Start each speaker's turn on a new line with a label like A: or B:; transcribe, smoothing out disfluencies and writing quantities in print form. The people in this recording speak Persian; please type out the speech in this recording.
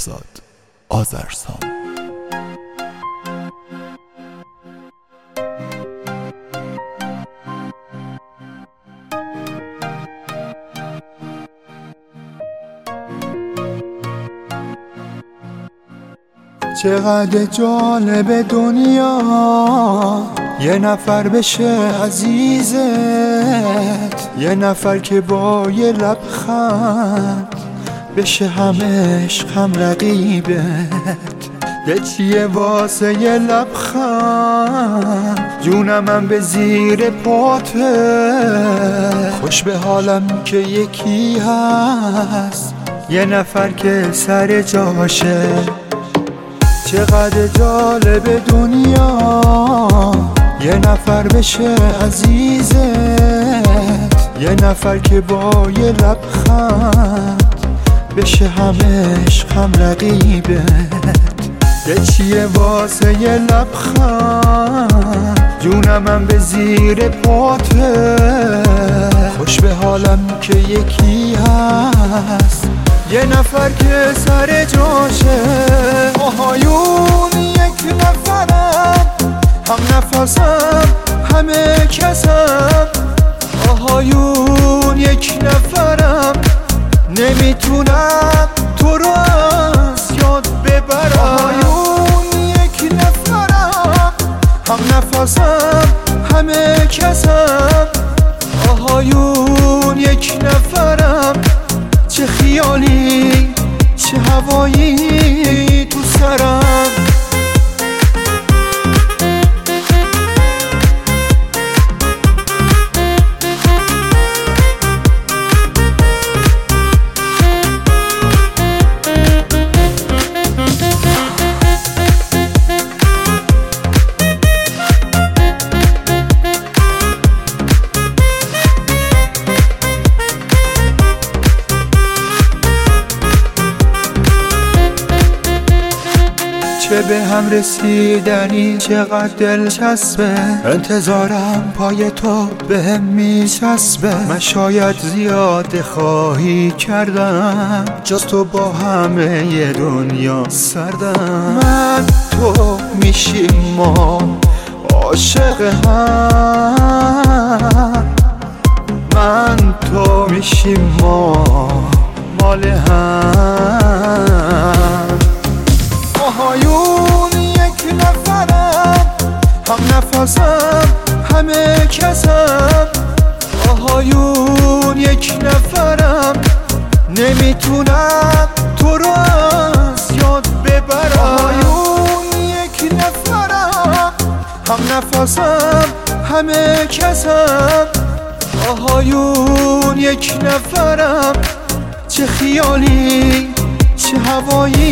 A: بهزاد آذرسام.
B: چقدر جالب دنیا یه نفر بشه عزیزت، یه نفر که با یه لبخند بشه همه عشق هم رقیبت. چیه واسه یه لبخند جونم من به زیر پاته. خوش به حالم که یکی هست یه نفر که سر جاشه. چقدر جالب دنیا یه نفر بشه عزیزت، یه نفر که با یه لبخند بشه همه عشق هم رقیبت. چیه واسه یه لبخند جونم من به زیر پاته. خوش به حالم که یکی هست یه نفر که سر جاشه. آهایون یک نفرم، هم نفسم همه کسم. آهایون یک نفرم، نمیتونم تو رو از یاد ببرم. آهایون یک نفرم، هم نفسم همه کسم. آهایون یک نفرم، چه خیالی چه هوایی تو سرم. چه به هم رسیدنی چقدر دلچسبه. انتظارم پای تو به هم میچسبه. من شاید زیاد خواهی کردم، جز تو با همه ی دنیا سردم. من تو میشیم ما عاشق هم، من تو میشیم ما مال هم. آهایون یک نفرم، هم نفسم همه کسم. آهایون یک نفرم، نمیتونم تو رو از یاد ببرم. آهایون یک نفرم، هم نفسم همه کسم. آهایون یک نفرم، چه خیالی چه هوایی